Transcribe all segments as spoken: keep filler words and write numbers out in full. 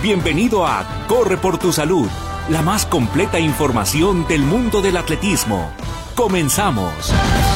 Bienvenido a Corre por tu Salud, la más completa información del mundo del atletismo. Comenzamos.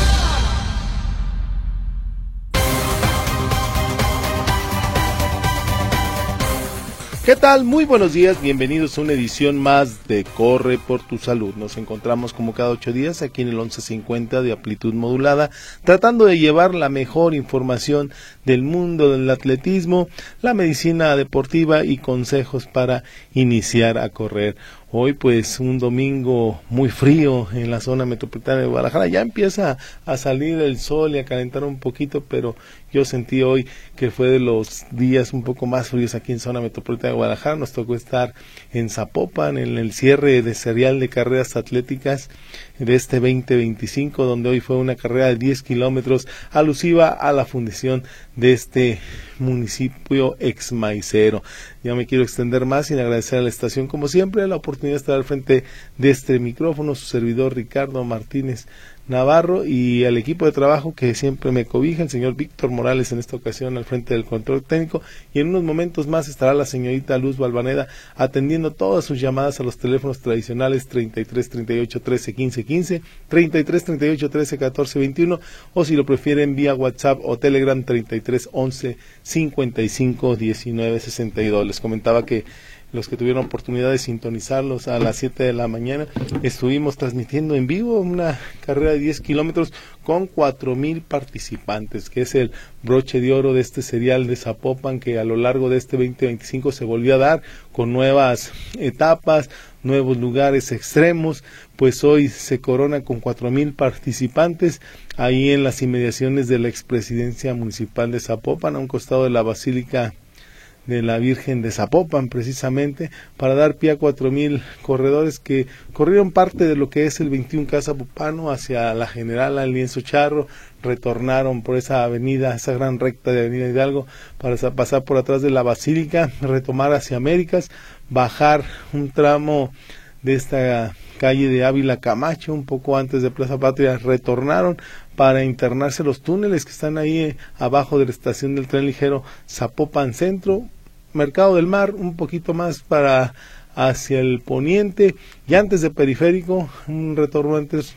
¿Qué tal? Muy buenos días, bienvenidos a una edición más de Corre por tu Salud. Nos encontramos como cada ocho días aquí en el once cincuenta de amplitud modulada, tratando de llevar la mejor información del mundo del atletismo, la medicina deportiva y consejos para iniciar a correr. Hoy pues un domingo muy frío en la zona metropolitana de Guadalajara, ya empieza a salir el sol y a calentar un poquito, pero yo sentí hoy que fue de los días un poco más fríos aquí en zona metropolitana de Guadalajara. Nos tocó estar en Zapopan en el cierre de serial de carreras atléticas de este veinte veinticinco, donde hoy fue una carrera de diez kilómetros alusiva a la fundación de este municipio exmaicero. Ya me quiero extender más sin agradecer a la estación, como siempre, la oportunidad de estar al frente de este micrófono, su servidor Ricardo Martínez Navarro, y al equipo de trabajo que siempre me cobija, el señor Víctor Morales en esta ocasión al frente del control técnico, y en unos momentos más estará la señorita Luz Balvaneda atendiendo todas sus llamadas a los teléfonos tradicionales treinta y tres, treinta y ocho, trece, quince, quince, treinta y tres, treinta y ocho, trece, catorce, veintiuno, o si lo prefieren vía WhatsApp o Telegram treinta y tres, once, cincuenta y cinco, diecinueve, sesenta y dos. Les comentaba que los que tuvieron oportunidad de sintonizarlos a las siete de la mañana, estuvimos transmitiendo en vivo una carrera de diez kilómetros con cuatro mil participantes, que es el broche de oro de este serial de Zapopan, que a lo largo de este veinte veinticinco se volvió a dar con nuevas etapas, nuevos lugares extremos. Pues hoy se corona con cuatro mil participantes ahí en las inmediaciones de la expresidencia municipal de Zapopan, a un costado de la Basílica de la Virgen de Zapopan, precisamente, para dar pie a cuatro mil corredores que corrieron parte de lo que es el veintiuno K zapopano hacia la General, al Lienzo Charro, retornaron por esa avenida, esa gran recta de Avenida Hidalgo, para pasar por atrás de la Basílica, retomar hacia Américas, bajar un tramo de esta calle de Ávila Camacho, un poco antes de Plaza Patria, retornaron para internarse los túneles que están ahí eh, abajo de la estación del tren ligero Zapopan Centro, Mercado del Mar, un poquito más para hacia el poniente, y antes de Periférico, un retorno antes,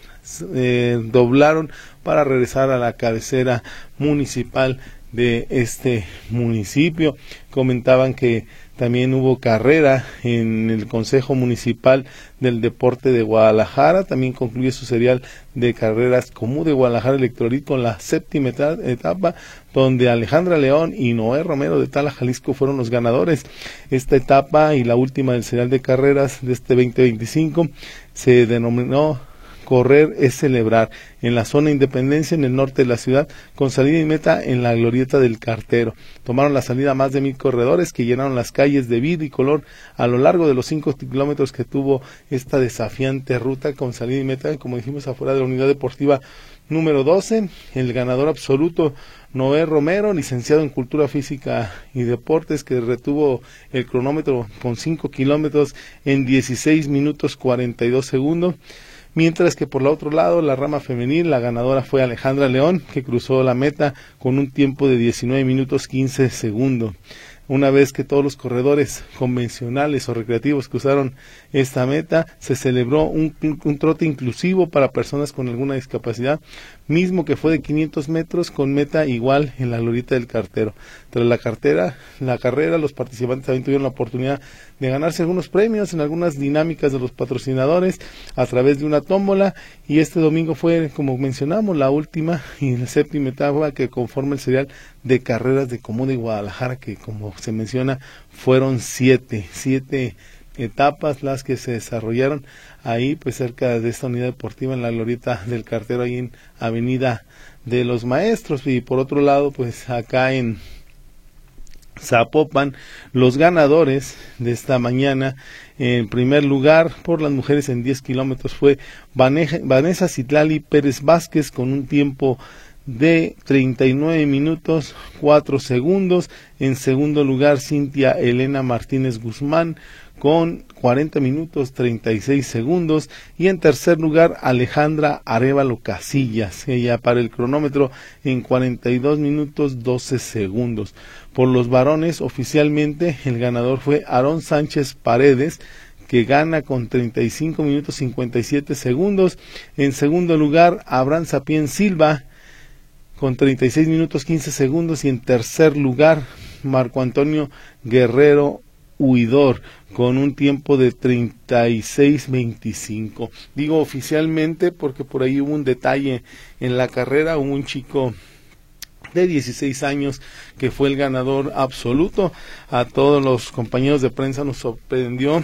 eh, doblaron para regresar a la cabecera municipal de este municipio. Comentaban que también hubo carrera en el Consejo Municipal del Deporte de Guadalajara. También concluye su serial de carreras Comú de Guadalajara Electrolit con la séptima etapa, donde Alejandra León y Noé Romero de Tala, Jalisco, fueron los ganadores. Esta etapa y la última del serial de carreras de este veinte veinticinco se denominó Correr es celebrar, en la zona Independencia, en el norte de la ciudad, con salida y meta en la glorieta del Cartero. Tomaron la salida más de mil corredores que llenaron las calles de vida y color a lo largo de los cinco kilómetros que tuvo esta desafiante ruta, con salida y meta, como dijimos, afuera de la unidad deportiva número doce. El ganador absoluto, Noé Romero, licenciado en Cultura Física y Deportes, que retuvo el cronómetro con cinco kilómetros en dieciséis minutos cuarenta y dos segundos. Mientras que por el otro lado, la rama femenil, la ganadora fue Alejandra León, que cruzó la meta con un tiempo de diecinueve minutos quince segundos. Una vez que todos los corredores convencionales o recreativos cruzaron esta meta, se celebró un, un trote inclusivo para personas con alguna discapacidad, mismo que fue de quinientos metros con meta igual en la glorieta del Cartero. Tras la cartera, la carrera, los participantes también tuvieron la oportunidad de ganarse algunos premios en algunas dinámicas de los patrocinadores a través de una tómbola, y este domingo fue, como mencionamos, la última y la séptima etapa que conforma el serial de carreras de Comú de Guadalajara, que como se menciona fueron siete, siete etapas las que se desarrollaron ahí pues cerca de esta unidad deportiva en la glorieta del Cartero, ahí en Avenida de los Maestros. Y por otro lado, pues acá en Zapopan, los ganadores de esta mañana, en primer lugar por las mujeres en diez kilómetros fue Vanessa Citlali Pérez Vázquez con un tiempo de treinta y nueve minutos cuatro segundos. En segundo lugar, Cintia Elena Martínez Guzmán con cuarenta minutos treinta y seis segundos. Y en tercer lugar, Alejandra Arévalo Casillas. Ella para el cronómetro en cuarenta y dos minutos doce segundos. Por los varones, oficialmente el ganador fue Aarón Sánchez Paredes, que gana con treinta y cinco minutos cincuenta y siete segundos. En segundo lugar, Abraham Sapien Silva con treinta y seis minutos quince segundos. Y en tercer lugar, Marco Antonio Guerrero Huidor con un tiempo de treinta y seis veinticinco. Digo oficialmente porque por ahí hubo un detalle en la carrera. Hubo un chico de dieciséis años que fue el ganador absoluto. A todos los compañeros de prensa nos sorprendió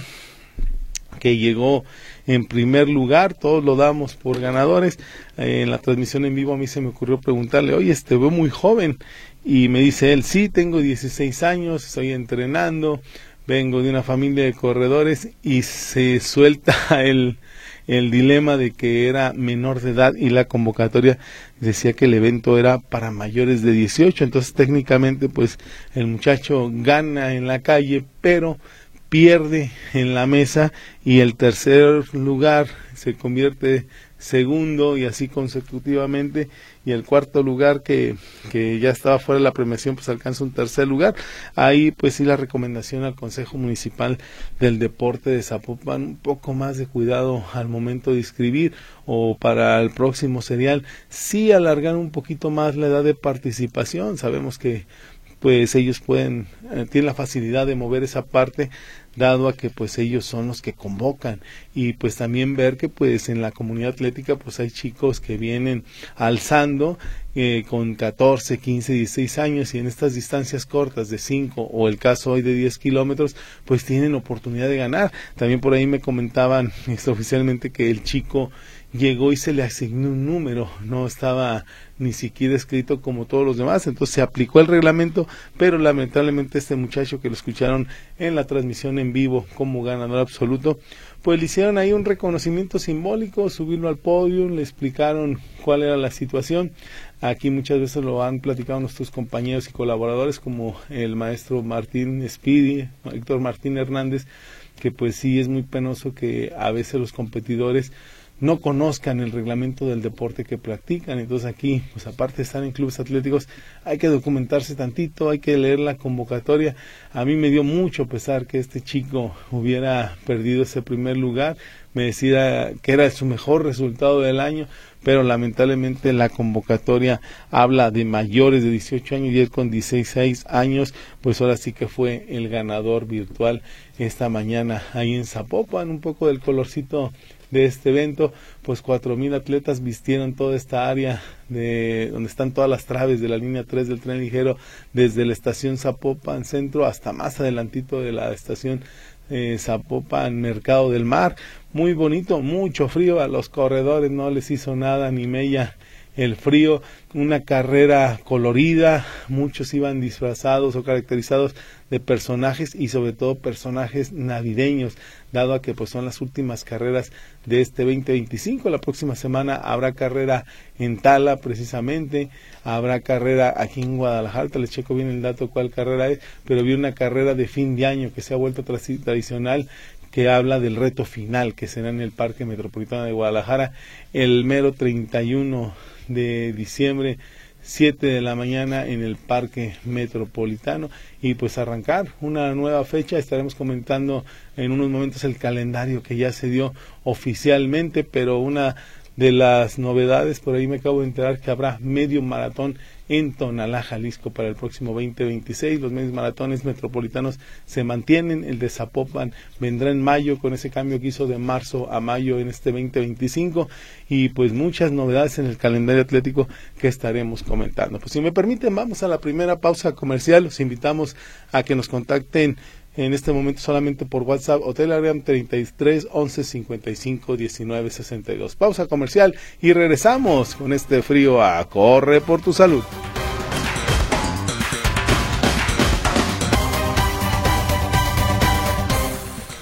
que llegó en primer lugar, todos lo damos por ganadores. Eh, en la transmisión en vivo a mí se me ocurrió preguntarle, oye, te veo muy joven, y me dice él, sí, tengo dieciséis años, estoy entrenando, vengo de una familia de corredores, y se suelta el, el dilema de que era menor de edad y la convocatoria decía que el evento era para mayores de dieciocho, entonces técnicamente pues el muchacho gana en la calle, pero pierde en la mesa, y el tercer lugar se convierte segundo y así consecutivamente, y el cuarto lugar que, que ya estaba fuera de la premiación pues alcanza un tercer lugar. Ahí pues sí la recomendación al Consejo Municipal del Deporte de Zapopan, un poco más de cuidado al momento de inscribir, o para el próximo serial sí alargar un poquito más la edad de participación. Sabemos que pues ellos pueden, eh, tienen la facilidad de mover esa parte, dado a que pues ellos son los que convocan, y pues también ver que pues en la comunidad atlética pues hay chicos que vienen alzando eh, con catorce, quince, dieciséis años, y en estas distancias cortas de cinco o el caso hoy de diez kilómetros pues tienen oportunidad de ganar. También por ahí me comentaban extraoficialmente que el chico llegó y se le asignó un número, no estaba ni siquiera escrito como todos los demás, entonces se aplicó el reglamento, pero lamentablemente este muchacho que lo escucharon en la transmisión en vivo como ganador absoluto, pues le hicieron ahí un reconocimiento simbólico, subirlo al podio, le explicaron cuál era la situación. Aquí muchas veces lo han platicado nuestros compañeros y colaboradores, como el maestro Martín Speedy, Héctor Martín Hernández, que pues sí es muy penoso que a veces los competidores no conozcan el reglamento del deporte que practican. Entonces aquí, pues aparte de estar en clubes atléticos, hay que documentarse tantito, hay que leer la convocatoria. A mí me dio mucho pesar que este chico hubiera perdido ese primer lugar, me decía que era su mejor resultado del año, pero lamentablemente la convocatoria habla de mayores de dieciocho años, y él con dieciséis años, pues ahora sí que fue el ganador virtual esta mañana ahí en Zapopan. Un poco del colorcito de este evento, pues cuatro mil atletas vistieron toda esta área de donde están todas las traves de la línea tres del tren ligero, desde la estación Zapopan Centro hasta más adelantito de la estación eh, Zapopan Mercado del Mar. Muy bonito, mucho frío, a los corredores no les hizo nada ni mella el frío. Una carrera colorida, muchos iban disfrazados o caracterizados de personajes, y sobre todo personajes navideños, dado a que pues son las últimas carreras de este veinte veinticinco. La próxima semana habrá carrera en Tala precisamente, habrá carrera aquí en Guadalajara, les checo bien el dato cuál carrera es, pero vi una carrera de fin de año que se ha vuelto tradicional, que habla del reto final, que será en el Parque Metropolitano de Guadalajara el mero treinta y uno de diciembre, siete de la mañana en el Parque Metropolitano, y pues arrancar una nueva fecha. Estaremos comentando en unos momentos el calendario que ya se dio oficialmente, pero una de las novedades, por ahí me acabo de enterar que habrá medio maratón en Tonalá, Jalisco, para el próximo veinte veintiséis. Los medios maratones metropolitanos se mantienen, el de Zapopan vendrá en mayo, con ese cambio que hizo de marzo a mayo en este veinte veinticinco, y pues muchas novedades en el calendario atlético que estaremos comentando. Pues si me permiten, vamos a la primera pausa comercial. Los invitamos a que nos contacten en este momento solamente por WhatsApp o Telegram treinta y tres once cincuenta y cinco diecinueve sesenta y dos. Pausa comercial y regresamos con este frío a Corre por tu Salud.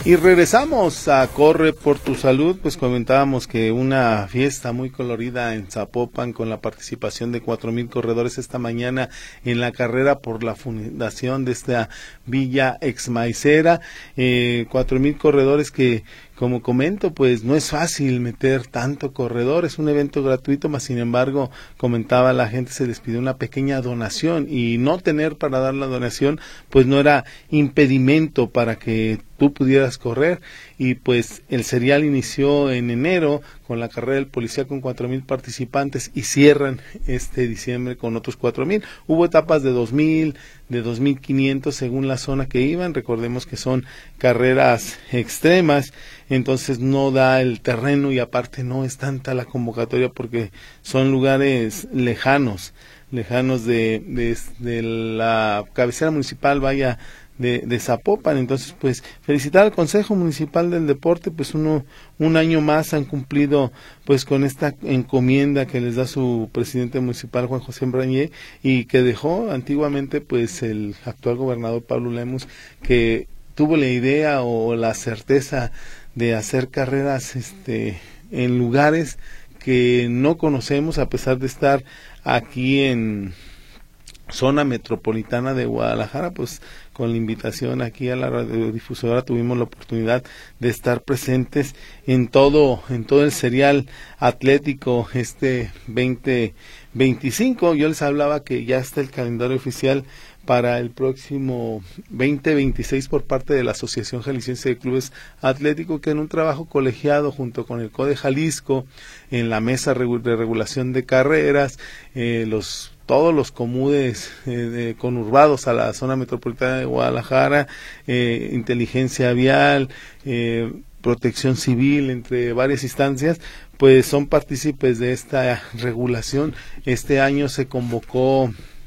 Y regresamos a Corre por tu Salud, pues comentábamos que una fiesta muy colorida en Zapopan con la participación de cuatro mil corredores esta mañana en la carrera por la fundación de esta Villa Exmaicera, eh, cuatro mil corredores que, como comento, pues no es fácil meter tanto corredor, es un evento gratuito, mas sin embargo, comentaba la gente, se les pidió una pequeña donación y no tener para dar la donación, pues no era impedimento para que tú pudieras correr, y pues el serial inició en enero con la carrera del policía con cuatro mil participantes y cierran este diciembre con otros cuatro mil. Hubo etapas de dos mil, de dos mil quinientos según la zona que iban, recordemos que son carreras extremas, entonces no da el terreno y aparte no es tanta la convocatoria porque son lugares lejanos, lejanos de, de, de la cabecera municipal, vaya, de, de Zapopan. Entonces pues felicitar al Consejo Municipal del Deporte, pues uno un año más han cumplido pues con esta encomienda que les da su presidente municipal Juan José Embrañé y que dejó antiguamente pues el actual gobernador Pablo Lemus, que tuvo la idea o la certeza de hacer carreras este en lugares que no conocemos, a pesar de estar aquí en zona metropolitana de Guadalajara. Pues con la invitación aquí a la radiodifusora tuvimos la oportunidad de estar presentes en todo en todo el serial atlético este veinte veinticinco. Yo les hablaba que ya está el calendario oficial para el próximo veinte veintiséis por parte de la Asociación Jalisciense de Clubes Atléticos, que en un trabajo colegiado junto con el C O D E Jalisco, en la mesa de regulación de carreras, eh, los todos los comudes eh, de, conurbados a la zona metropolitana de Guadalajara, eh, inteligencia vial, eh, protección civil, entre varias instancias, pues son partícipes de esta regulación. Este año se convocó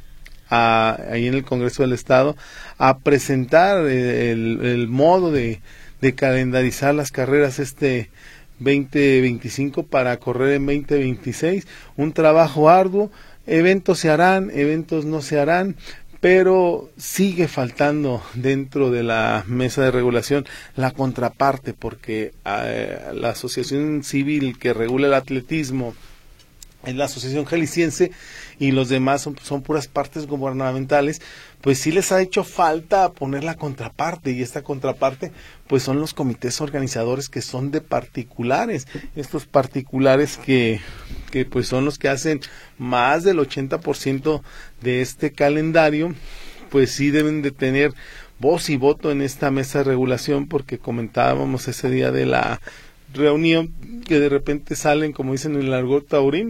A, ahí en el Congreso del Estado a presentar el, el modo de, de calendarizar las carreras este veinte veinticinco para correr en veinte veintiséis, un trabajo arduo, eventos se harán, eventos no se harán, pero sigue faltando dentro de la mesa de regulación la contraparte, porque eh, la asociación civil que regula el atletismo es la Asociación Jalisciense y los demás son, son puras partes gubernamentales, pues sí les ha hecho falta poner la contraparte, y esta contraparte pues son los comités organizadores que son de particulares, estos particulares que, que pues son los que hacen más del ochenta por ciento de este calendario, pues sí deben de tener voz y voto en esta mesa de regulación, porque comentábamos ese día de la reunión que de repente salen, como dicen en el argot taurino,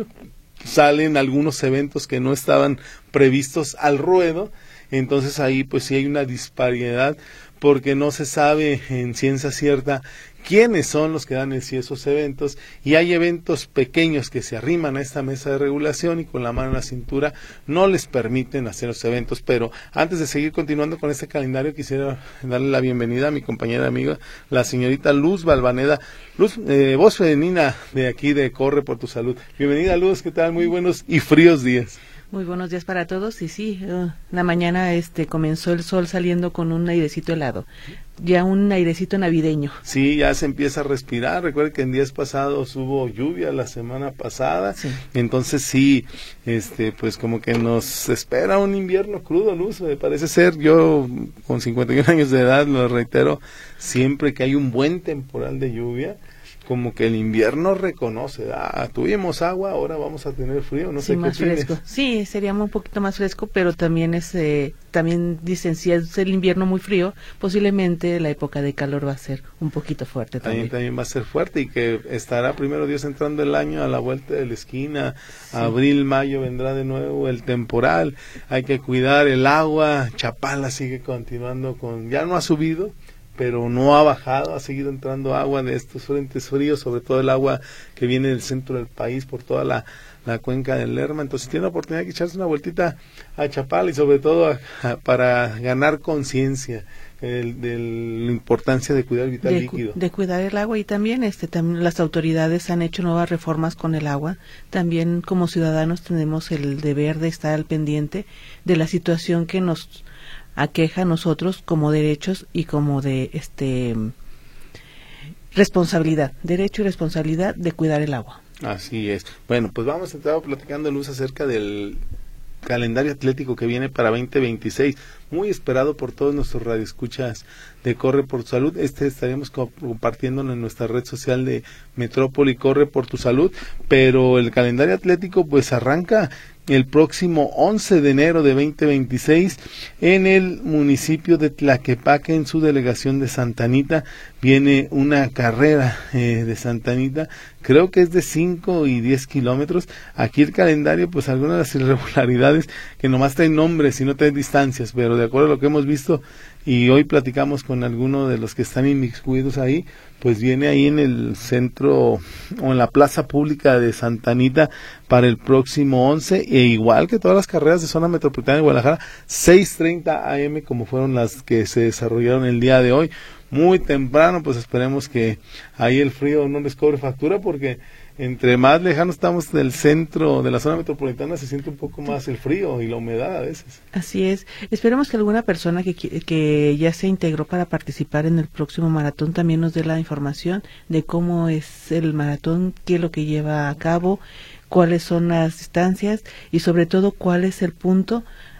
salen algunos eventos que no estaban previstos al ruedo, entonces ahí pues sí hay una disparidad, porque no se sabe en ciencia cierta quiénes son los que dan en sí esos eventos, y hay eventos pequeños que se arriman a esta mesa de regulación y con la mano en la cintura no les permiten hacer los eventos. Pero antes de seguir continuando con este calendario, quisiera darle la bienvenida a mi compañera amiga, la señorita Luz Balvaneda. Luz, eh, voz femenina de aquí de Corre por tu Salud. Bienvenida, Luz, ¿qué tal? Muy buenos y fríos días. Muy buenos días para todos. Y sí, uh, la mañana este comenzó el sol saliendo con un airecito helado, ya un airecito navideño. Sí, ya se empieza a respirar. Recuerden que en días pasados hubo lluvia la semana pasada, sí. Entonces sí, este, pues como que nos espera un invierno crudo, Luz, me parece ser. Yo con cincuenta y un años de edad, lo reitero, siempre que hay un buen temporal de lluvia, como que el invierno reconoce, ah, tuvimos agua, ahora vamos a tener frío, no sí, sé más qué opines. Fresco. Sí, sería un poquito más fresco, pero también es, eh, también dicen, si es el invierno muy frío, posiblemente la época de calor va a ser un poquito fuerte también. También, también va a ser fuerte, y que estará primero Dios entrando el año a la vuelta de la esquina, sí. Abril, mayo vendrá de nuevo el temporal, hay que cuidar el agua. Chapala sigue continuando con, ya no ha subido, pero no ha bajado, ha seguido entrando agua de estos frentes fríos, sobre todo el agua que viene del centro del país por toda la, la cuenca del Lerma. Entonces tiene la oportunidad de echarse una vueltita a Chapala, y sobre todo a, a, para ganar conciencia de la importancia de cuidar el vital de, líquido. De cuidar el agua, y también este también las autoridades han hecho nuevas reformas con el agua. También como ciudadanos tenemos el deber de estar al pendiente de la situación que nos aqueja a nosotros como derechos y como de este responsabilidad, derecho y responsabilidad de cuidar el agua. Así es. Bueno, pues vamos a estar platicando, Luz, acerca del calendario atlético que viene para veinte veintiséis, muy esperado por todos nuestros radioescuchas de Corre por tu Salud. Este estaremos compartiéndolo en nuestra red social de Metrópoli Corre por tu Salud, pero el calendario atlético pues arranca el próximo once de enero de veinte veintiséis en el municipio de Tlaquepaque, en su delegación de Santa Anita. Viene una carrera eh, de Santa Anita, creo que es de cinco y diez kilómetros. Aquí el calendario, pues algunas de las irregularidades que nomás traen nombres y no traen distancias, pero de acuerdo a lo que hemos visto y hoy platicamos con alguno de los que están inmiscuidos ahí, pues viene ahí en el centro o en la plaza pública de Santa Anita para el próximo once, e igual que todas las carreras de zona metropolitana de Guadalajara, seis treinta a eme como fueron las que se desarrollaron el día de hoy, muy temprano. Pues esperemos que ahí el frío no les cobre factura, porque entre más lejanos estamos del centro de la zona metropolitana se siente un poco más el frío y la humedad a veces. Así es. Esperemos que alguna persona que, que ya se integró para participar en el próximo maratón también nos dé la información de cómo es el maratón, qué es lo que lleva a cabo, cuáles son las distancias y sobre todo cuál es el punto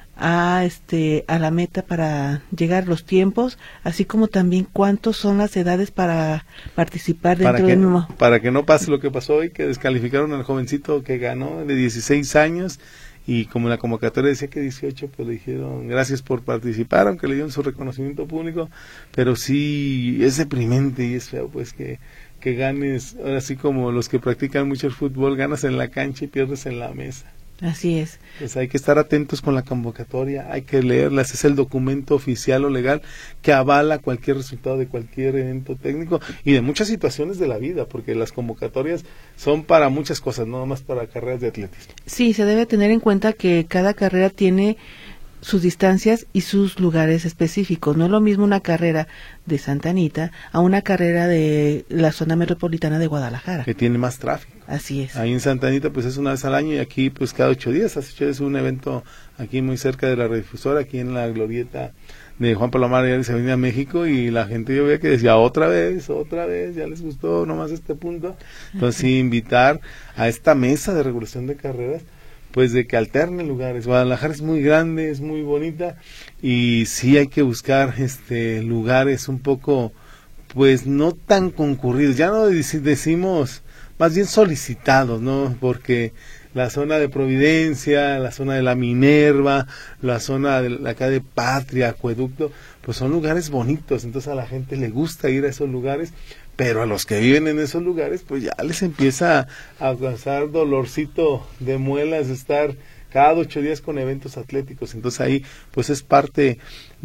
a este a la meta para llegar, los tiempos, así como también cuántos son las edades para participar dentro para que, del mismo. Para que no pase lo que pasó hoy, que descalificaron al jovencito que ganó de dieciséis años, y como la convocatoria decía que dieciocho, pues le dijeron gracias por participar, aunque le dieron su reconocimiento público, pero sí es deprimente y es feo pues que que ganes, así como los que practican mucho el fútbol, ganas en la cancha y pierdes en la mesa. Así es. Pues hay que estar atentos con la convocatoria, hay que leerlas, es el documento oficial o legal que avala cualquier resultado de cualquier evento técnico y de muchas situaciones de la vida, porque las convocatorias son para muchas cosas, no más para carreras de atletismo. Sí, se debe tener en cuenta que cada carrera tiene sus distancias y sus lugares específicos. No es lo mismo una carrera de Santa Anita a una carrera de la zona metropolitana de Guadalajara, que tiene más tráfico. Así es. Ahí en Santa Anita pues es una vez al año y aquí pues cada ocho días. Hace ocho días un evento aquí muy cerca de la radiodifusora, aquí en la glorieta de Juan Palomares, Avenida México, y la gente yo veía que decía otra vez, otra vez, ya les gustó nomás este punto. Entonces sí, invitar a esta mesa de regulación de carreras pues de que alternen lugares. Guadalajara es muy grande, es muy bonita y sí hay que buscar este lugares un poco pues no tan concurridos, ya no decimos, más bien solicitados, ¿no? Porque la zona de Providencia, la zona de la Minerva, la zona de la acá de Patria, Acueducto, pues son lugares bonitos, entonces a la gente le gusta ir a esos lugares, pero a los que viven en esos lugares pues ya les empieza a causar dolorcito de muelas estar cada ocho días con eventos atléticos. Entonces ahí pues es parte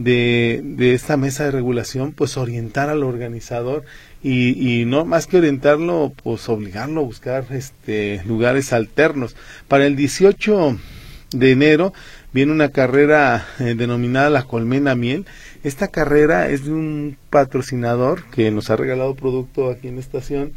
de, de esta mesa de regulación, pues orientar al organizador y, y no más que orientarlo, pues obligarlo a buscar este lugares alternos. Para el dieciocho de enero viene una carrera eh, denominada la Colmena Miel. Esta carrera es de un patrocinador que nos ha regalado producto aquí en la estación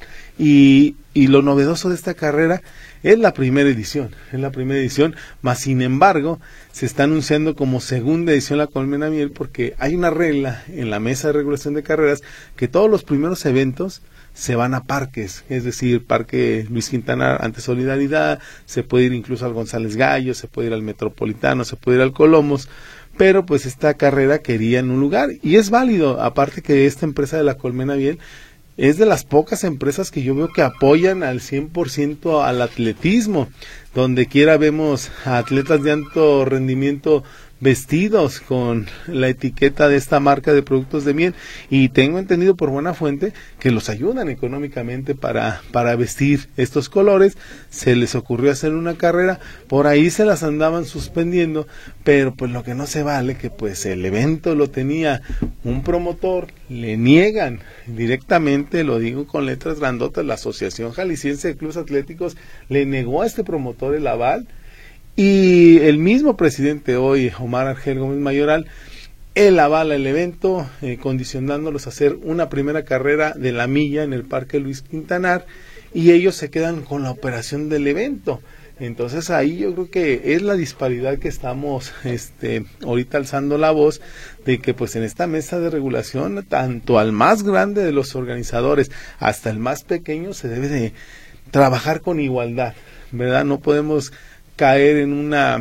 y, y lo novedoso de esta carrera es la primera edición, es la primera edición, más sin embargo se está anunciando como segunda edición la Colmena Miel porque hay una regla en la mesa de regulación de carreras que todos los primeros eventos se van a parques, es decir, Parque Luis Quintana ante Solidaridad, se puede ir incluso al González Gallo, se puede ir al Metropolitano, se puede ir al Colomos, pero pues esta carrera quería en un lugar y es válido, aparte que esta empresa de la Colmena Miel es de las pocas empresas que yo veo que apoyan al cien por ciento al atletismo, donde quiera vemos a atletas de alto rendimiento vestidos con la etiqueta de esta marca de productos de miel y tengo entendido por buena fuente que los ayudan económicamente para, para vestir estos colores. Se les ocurrió hacer una carrera, por ahí se las andaban suspendiendo, pero pues lo que no se vale que pues el evento lo tenía un promotor, le niegan directamente, lo digo con letras grandotas, la Asociación Jalisciense de Clubes Atléticos le negó a este promotor el aval. Y el mismo presidente hoy, Omar Argel Gómez Mayoral, él avala el evento, eh, condicionándolos a hacer una primera carrera de la milla en el Parque Luis Quintanar, y ellos se quedan con la operación del evento. Entonces ahí yo creo que es la disparidad que estamos este ahorita alzando la voz de que pues en esta mesa de regulación, tanto al más grande de los organizadores hasta el más pequeño, se debe de trabajar con igualdad, ¿verdad? No podemos caer en una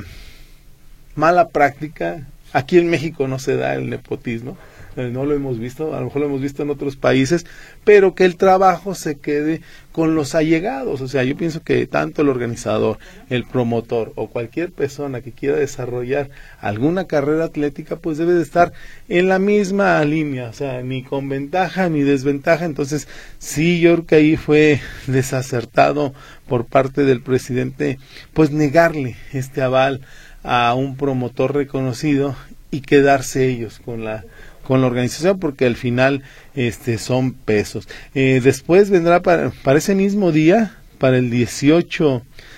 mala práctica. Aquí en México no se da el nepotismo, no lo hemos visto, a lo mejor lo hemos visto en otros países, pero que el trabajo se quede con los allegados. O sea, yo pienso que tanto el organizador, el promotor o cualquier persona que quiera desarrollar alguna carrera atlética, pues debe de estar en la misma línea, o sea, ni con ventaja ni desventaja. Entonces, sí, yo creo que ahí fue desacertado por parte del presidente, pues negarle este aval a un promotor reconocido y quedarse ellos con la con la organización, porque al final este son pesos. Eh, después vendrá para, para ese mismo día, para el dieciocho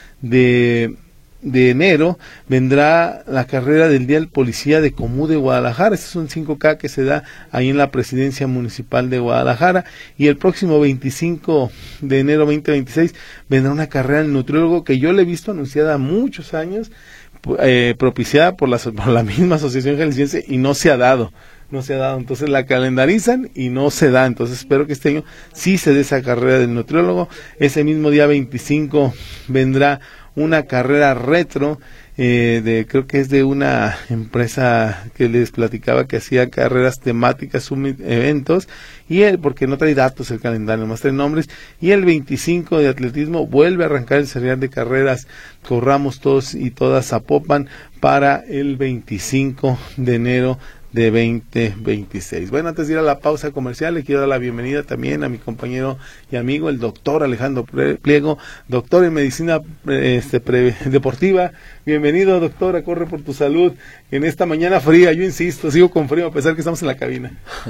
de, de enero, vendrá la carrera del Día del Policía de Comú de Guadalajara. Este es un cinco K que se da ahí en la Presidencia Municipal de Guadalajara, y el próximo veinticinco de enero veinte veintiséis vendrá una carrera del nutriólogo que yo le he visto anunciada muchos años, eh, propiciada por la, por la misma Asociación Jalisciense, y no se ha dado. no se ha dado, entonces la calendarizan y no se da. Entonces espero que este año sí se dé esa carrera del nutriólogo. Ese mismo día veinticinco vendrá una carrera retro, eh, de creo que es de una empresa que les platicaba que hacía carreras temáticas, summit, eventos, y él, porque no trae datos el calendario, más trae nombres. Y el veinticinco de atletismo vuelve a arrancar el serial de carreras, corramos todos y todas Zapopan, para el veinticinco de enero de veinte veintiséis. Bueno, antes de ir a la pausa comercial, le quiero dar la bienvenida también a mi compañero y amigo, el doctor Alejandro Pliego, doctor en medicina este, pre, deportiva. Bienvenido, doctor, a Corre por tu Salud, en esta mañana fría. Yo insisto, sigo con frío a pesar que estamos en la cabina.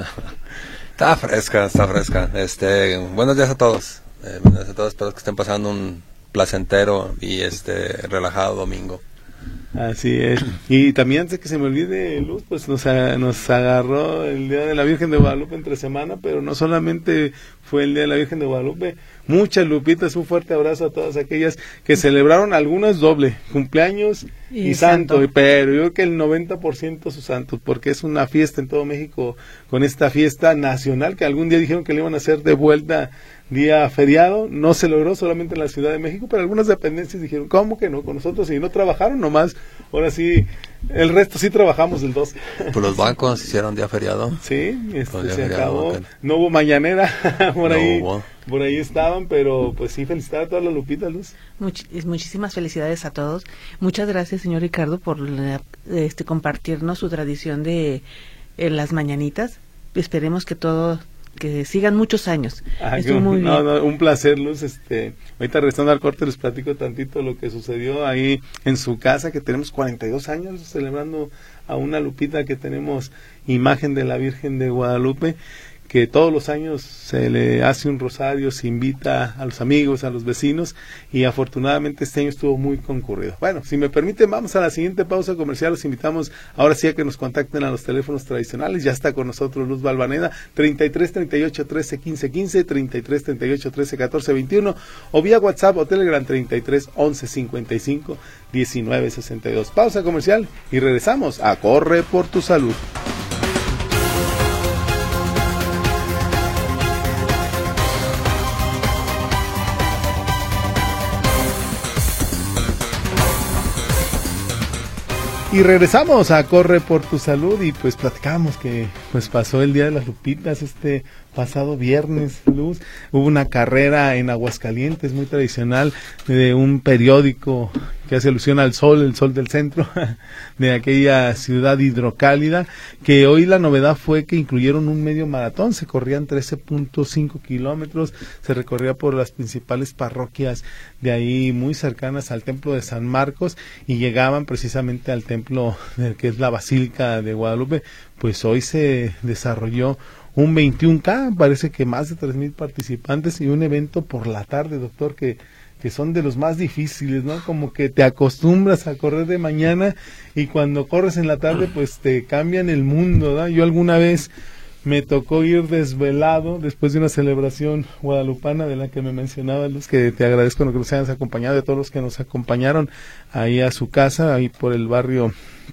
Está fresca, está fresca. Este, buenos días a todos. Eh, buenos días a todos, espero que estén pasando un placentero y este relajado domingo. Así es. Y también, antes que se me olvide, Luz, pues nos, a, nos agarró el Día de la Virgen de Guadalupe entre semana, pero no solamente fue el Día de la Virgen de Guadalupe, muchas Lupitas, un fuerte abrazo a todas aquellas que celebraron, algunas doble, cumpleaños y, y santo, santo, pero yo creo que el noventa por ciento sus santos, porque es una fiesta en todo México, con esta fiesta nacional que algún día dijeron que le iban a hacer de vuelta día feriado, no se logró, solamente en la Ciudad de México, pero algunas dependencias dijeron, ¿cómo que no? Con nosotros, y no trabajaron nomás, ahora sí, el resto sí trabajamos el dos. Pues los bancos hicieron día feriado. Sí, este, día se feriado, acabó, okay. No hubo mañanera, por no ahí hubo. Por ahí estaban, pero pues sí, felicitar a todas las Lupitas, Luz. Much, muchísimas felicidades a todos. Muchas gracias, señor Ricardo, por este compartirnos su tradición de eh, las mañanitas. Esperemos que todo... que sigan muchos años. Ah, Estuvo muy no, bien. No, un placer, Luz. Este, ahorita regresando al corte les platico tantito lo que sucedió ahí en su casa, que tenemos cuarenta y dos años celebrando a una Lupita, que tenemos imagen de la Virgen de Guadalupe, que todos los años se le hace un rosario, se invita a los amigos, a los vecinos, y afortunadamente este año estuvo muy concurrido. Bueno, si me permiten, vamos a la siguiente pausa comercial. Los invitamos ahora sí a que nos contacten a los teléfonos tradicionales. Ya está con nosotros Luz Balvaneda, treinta y tres, treinta y ocho, trece, quince, quince, treinta y tres, treinta y ocho, trece, catorce, veintiuno, o vía WhatsApp o Telegram treinta y tres, once, cincuenta y cinco, diecinueve, sesenta y dos. Pausa comercial y regresamos a Corre por tu Salud. Y regresamos a Corre por tu Salud, y pues platicamos que pues pasó el Día de las Lupitas este pasado viernes, Luz. Hubo una carrera en Aguascalientes muy tradicional de un periódico que hace alusión al sol, el sol del centro de aquella ciudad hidrocálida, que hoy la novedad fue que incluyeron un medio maratón. Se corrían trece punto cinco kilómetros, se recorría por las principales parroquias de ahí muy cercanas al templo de San Marcos, y llegaban precisamente al templo que es la Basílica de Guadalupe. Pues hoy se desarrolló un veintiún K, parece que más de tres mil participantes, y un evento por la tarde, doctor, que que son de los más difíciles, ¿no? Como que te acostumbras a correr de mañana y cuando corres en la tarde pues te cambian el mundo, ¿no? Yo alguna vez me tocó ir desvelado después de una celebración guadalupana de la que me mencionaba Luz, que te agradezco que nos hayas acompañado, de todos los que nos acompañaron ahí a su casa, ahí por el barrio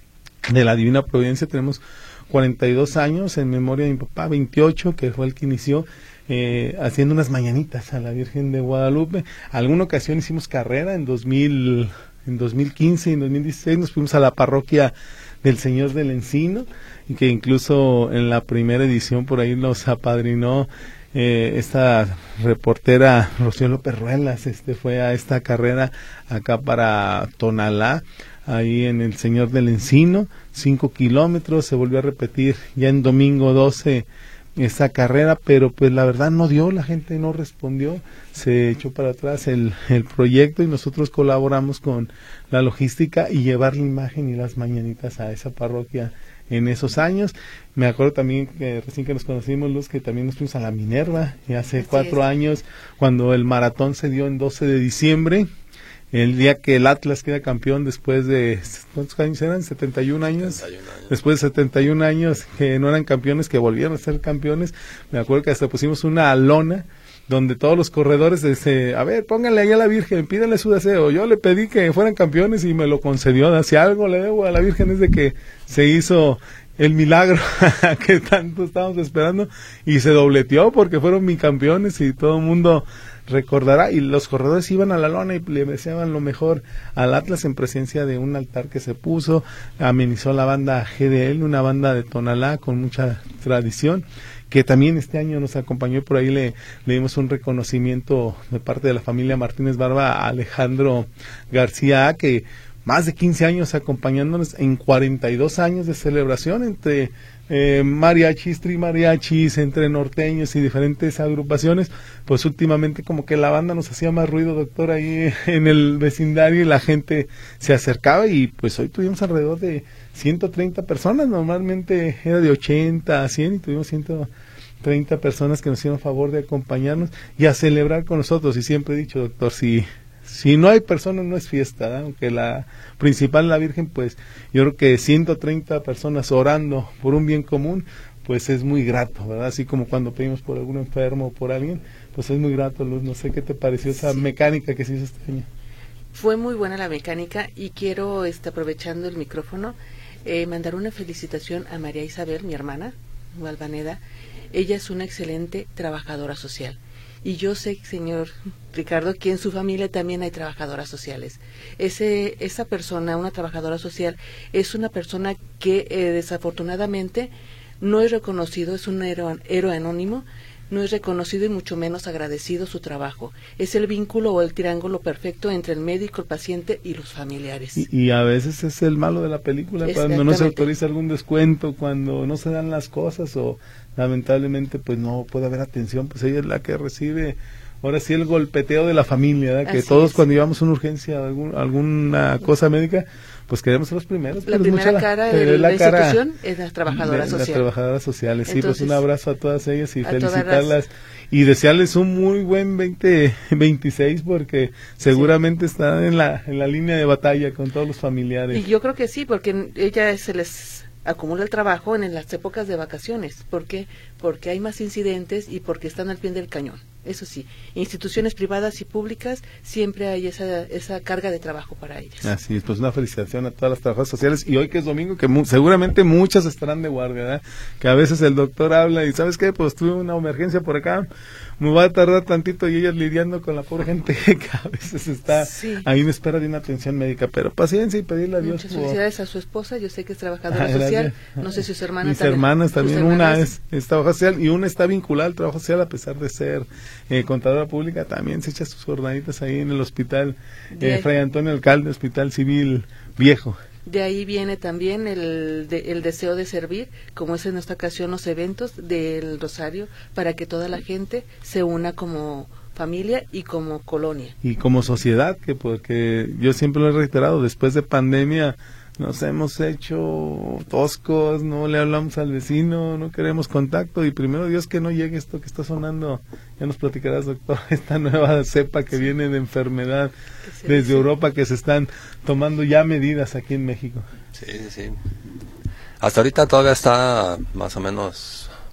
de la Divina Providencia. Tenemos cuarenta y dos años, en memoria de mi papá, veintiocho, que fue el que inició eh, haciendo unas mañanitas a la Virgen de Guadalupe. Alguna ocasión hicimos carrera en dos mil, en dos mil quince y en dos mil dieciséis nos fuimos a la parroquia del Señor del Encino, y que incluso en la primera edición por ahí nos apadrinó eh, esta reportera Rocío López Ruelas. Este fue a esta carrera acá para Tonalá, ahí en el Señor del Encino, cinco kilómetros. Se volvió a repetir ya en domingo doce esa carrera, pero pues la verdad no dio, la gente no respondió, se echó para atrás el, el proyecto, y nosotros colaboramos con la logística y llevar la imagen y las mañanitas a esa parroquia en esos años. Me acuerdo también que recién que nos conocimos, Luz, que también nos fuimos a la Minerva, y hace Así cuatro es. años, cuando el maratón se dio en doce de diciembre, el día que el Atlas queda campeón después de, ¿cuántos años eran? setenta y un años. setenta y un años. Después de setenta y un años que no eran campeones, que volvieron a ser campeones. Me acuerdo que hasta pusimos una lona donde todos los corredores decían, a ver, pónganle ahí a la Virgen, pídanle su deseo. Yo le pedí que fueran campeones y me lo concedió. Si algo le debo a la Virgen es de que se hizo el milagro que tanto estábamos esperando, y se dobleteó porque fueron bicampeones, y todo el mundo recordará. Y los corredores iban a la lona y le deseaban lo mejor al Atlas, en presencia de un altar que se puso. Amenizó la banda G D L, una banda de Tonalá con mucha tradición, que también este año nos acompañó, y por ahí le, le dimos un reconocimiento de parte de la familia Martínez Barba a Alejandro García, que más de quince años acompañándonos en cuarenta y dos años de celebración, entre eh, mariachis, trimariachis, entre norteños y diferentes agrupaciones. Pues últimamente como que la banda nos hacía más ruido, doctor, ahí en el vecindario, y la gente se acercaba, y pues hoy tuvimos alrededor de ciento treinta personas. Normalmente era de ochenta a cien, y tuvimos ciento treinta personas que nos hicieron favor de acompañarnos y a celebrar con nosotros. Y siempre he dicho, doctor, si Si no hay personas, no es fiesta, ¿verdad? Aunque la principal, la Virgen, pues yo creo que ciento treinta personas orando por un bien común, pues es muy grato, ¿verdad? Así como cuando pedimos por algún enfermo o por alguien, pues es muy grato, Luz. No sé qué te pareció esa sí. mecánica que se hizo este año. Fue muy buena la mecánica, y quiero, este, aprovechando el micrófono, eh, mandar una felicitación a María Isabel, mi hermana, Valvaneda. Ella es una excelente trabajadora social. Y yo sé, señor Ricardo, que en su familia también hay trabajadoras sociales. Ese, esa persona, una trabajadora social, es una persona que eh, desafortunadamente no es reconocido, es un héroe, héroe anónimo, no es reconocido y mucho menos agradecido su trabajo. Es el vínculo o el triángulo perfecto entre el médico, el paciente y los familiares. Y, y a veces es el malo de la película, cuando no se autoriza algún descuento, cuando no se dan las cosas, o lamentablemente pues no puede haber atención, pues ella es la que recibe, ahora sí, el golpeteo de la familia, ¿verdad? Que Así todos es. Cuando llevamos una urgencia, algún, alguna cosa médica, pues queremos ser los primeros. La pues primera mucha, cara de la, la institución es la trabajadora de, social. Las trabajadoras sociales, sí, Entonces, pues un abrazo a todas ellas y a felicitarlas las... y desearles un muy buen veinte veintiséis, porque seguramente sí. están en la, en la línea de batalla con todos los familiares. Y yo creo que sí, porque ella se les acumula el trabajo en las épocas de vacaciones. ¿Por qué? Porque hay más incidentes y porque están al pie del cañón. Eso sí, instituciones privadas y públicas, siempre hay esa esa carga de trabajo para ellas. Así es, pues una felicitación a todas las trabajadoras sociales, y hoy que es domingo, que mu seguramente muchas estarán de guardia, ¿verdad? Que a veces el doctor habla y, ¿sabes qué? Pues tuve una emergencia por acá, me va a tardar tantito, y ellas lidiando con la pobre gente que a veces está sí. ahí en espera de una atención médica, pero paciencia y pedirle a Dios. Muchas felicidades por... a su esposa, yo sé que es trabajadora ah, social, no sé si sus hermanas Mis también. hermanas también, hermanas... una es, es trabajadora social y una está vinculada al trabajo social, a pesar de ser eh, contadora pública, también se echa sus jornaditas ahí en el hospital eh, Fray Antonio Alcalde, Hospital Civil Viejo. De ahí viene también el, de, el deseo de servir, como es en esta ocasión los eventos del Rosario, para que toda la gente se una como familia y como colonia. Y como sociedad, que porque yo siempre lo he reiterado, después de pandemia nos hemos hecho toscos, no le hablamos al vecino, no queremos contacto, y primero Dios que no llegue esto que está sonando, ya nos platicarás, doctor, esta nueva cepa que sí. viene de enfermedad desde dice? Europa, que se están tomando ya medidas aquí en México. Sí, sí. Hasta ahorita todavía está más o menos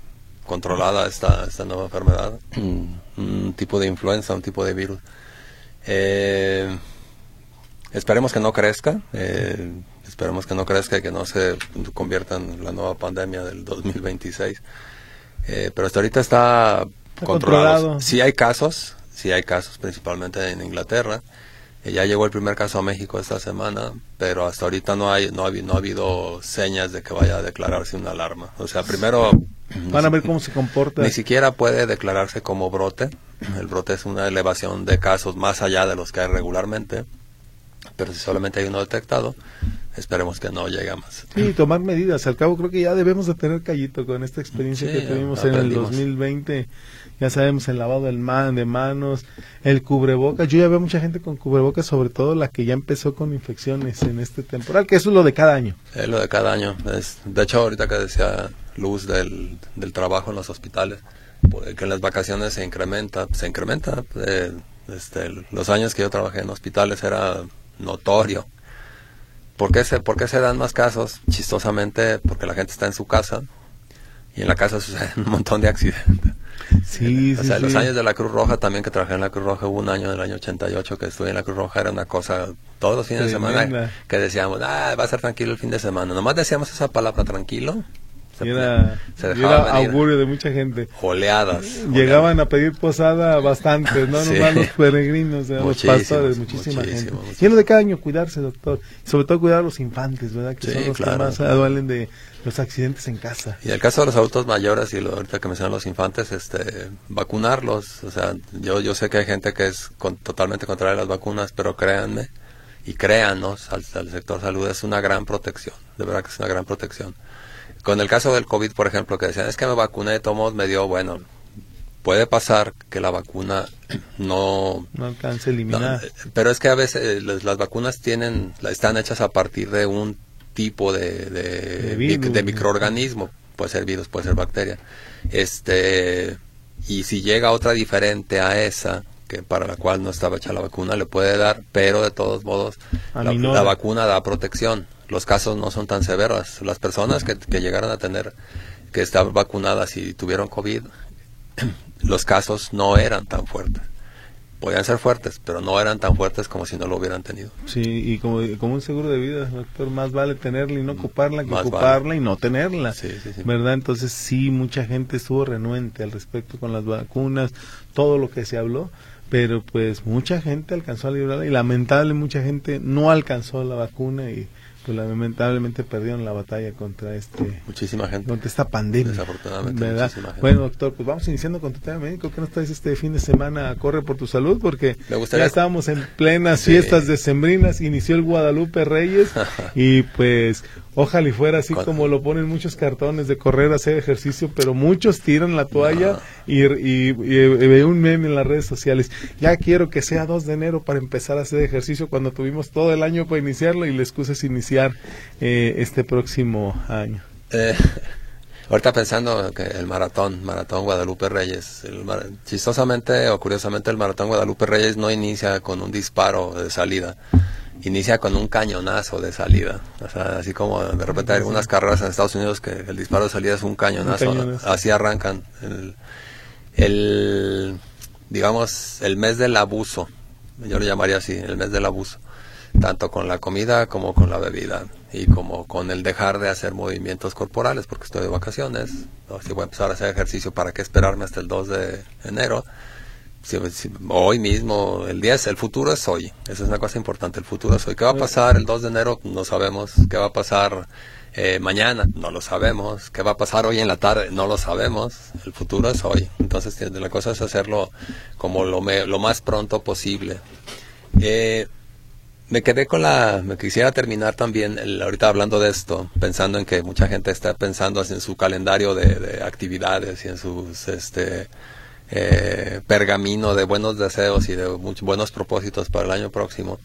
controlada esta, esta nueva enfermedad, un, un tipo de influenza, un tipo de virus. Eh, esperemos que no crezca, eh, esperemos que no crezca y que no se convierta en la nueva pandemia del dos mil veintiséis. Eh, pero hasta ahorita está, está controlado. controlado. Sí hay casos, sí hay casos, principalmente en Inglaterra. Eh, ya llegó el primer caso a México esta semana, pero hasta ahorita no hay, no ha, no ha habido señas de que vaya a declararse una alarma. O sea, primero van a ver cómo se comporta. Ni siquiera puede declararse como brote. El brote es una elevación de casos más allá de los que hay regularmente. Pero si solamente hay uno detectado, esperemos que no llegue a más. Sí, tomar medidas. Al cabo creo que ya debemos de tener callito con esta experiencia sí, que tuvimos en el dos mil veinte. Ya sabemos, el lavado del man, de manos, el cubrebocas. Yo ya veo mucha gente con cubrebocas, sobre todo la que ya empezó con infecciones en este temporal, que eso es lo de cada año. Es lo de cada año. Es, de hecho, ahorita que decía Luz del, del trabajo en los hospitales, que en las vacaciones se incrementa, se incrementa. Eh, este, los años que yo trabajé en hospitales era notorio. ¿Por qué se, por qué se dan más casos? Chistosamente, porque la gente está en su casa y en la casa suceden un montón de accidentes. Sí, o sí, sea, sí. Los años de la Cruz Roja, también que trabajé en la Cruz Roja, hubo un año en el año ochenta y ocho que estuve en la Cruz Roja, era una cosa, todos los fines Tremenda. de semana, que decíamos, ah, va a ser tranquilo el fin de semana. Nomás decíamos esa palabra, tranquilo. Se, era, se dejaba era augurio de mucha gente. Oleadas. Llegaban oleadas. a pedir posada bastantes, no sí. nomás los peregrinos, los pastores, muchísima gente. Muchísimo. Y es lo de cada año, cuidarse, doctor. Sobre todo cuidar a los infantes, ¿verdad? Que sí, son los claro, que más claro. duelen de los accidentes en casa. Y en el caso de los adultos mayores, y lo, ahorita que mencionan los infantes, este, vacunarlos. O sea, yo yo sé que hay gente que es con, totalmente contraria a las vacunas, pero créanme, y créanos al, al sector salud, es una gran protección. De verdad que es una gran protección. Con el caso del COVID, por ejemplo, que decían, es que me vacuné, de todos modos me dio, bueno, puede pasar que la vacuna no... No alcance a eliminar. No, pero es que a veces eh, las, las vacunas tienen, están hechas a partir de un tipo de, de, de, virus, de microorganismo, puede ser virus, puede ser bacteria. Este, y si llega otra diferente a esa, que para la cual no estaba hecha la vacuna, le puede dar, pero de todos modos, la, la vacuna da protección. Los casos no son tan severos. Las personas que, que llegaron a tener, que estaban vacunadas y tuvieron COVID, los casos no eran tan fuertes. Podían ser fuertes, pero no eran tan fuertes como si no lo hubieran tenido. Sí, y como, como un seguro de vida, doctor, más vale tenerla y no ocuparla que más ocuparla vale. y no tenerla. Sí, sí, sí. ¿Verdad? Entonces sí, mucha gente estuvo renuente al respecto con las vacunas, todo lo que se habló, pero pues mucha gente alcanzó a librarla y lamentable mucha gente no alcanzó la vacuna y pues lamentablemente perdieron la batalla contra este muchísima gente contra esta pandemia, desafortunadamente, ¿verdad? Muchísima gente. Bueno, doctor, pues vamos iniciando con tu tema médico. ¿Qué nos traes este fin de semana? Corre por tu salud, porque Me gustaría... ya estábamos en plenas sí. fiestas decembrinas, inició el Guadalupe Reyes y pues ojalá y fuera así como lo ponen muchos cartones de correr, hacer ejercicio, pero muchos tiran la toalla no. y, y, y, y veo un meme en las redes sociales. Ya quiero que sea dos de enero para empezar a hacer ejercicio cuando tuvimos todo el año para iniciarlo y la excusa es iniciar eh, este próximo año. Eh, ahorita pensando que el maratón, maratón Guadalupe Reyes, el mar, chistosamente o curiosamente el maratón Guadalupe Reyes no inicia con un disparo de salida. Inicia con un cañonazo de salida, o sea, así como de repente hay algunas carreras en Estados Unidos que el disparo de salida es un cañonazo, un cañonazo. Así arrancan el, el, digamos, el mes del abuso, yo lo llamaría así, el mes del abuso, tanto con la comida como con la bebida y como con el dejar de hacer movimientos corporales porque estoy de vacaciones, ¿no? Si voy a empezar a hacer ejercicio, ¿para qué esperarme hasta el dos de enero? Si, si, hoy mismo, el diez, el futuro es hoy, esa es una cosa importante, el futuro es hoy. ¿Qué va a pasar el dos de enero? No sabemos. ¿Qué va a pasar eh, mañana? No lo sabemos. ¿Qué va a pasar hoy en la tarde? No lo sabemos. El futuro es hoy. Entonces la cosa es hacerlo como lo, me, lo más pronto posible. Eh, me quedé con la, me quisiera terminar también, el, ahorita hablando de esto, pensando en que mucha gente está pensando en su calendario de, de actividades y en sus, este... Eh, pergamino de buenos deseos y de muchos buenos propósitos para el año próximo.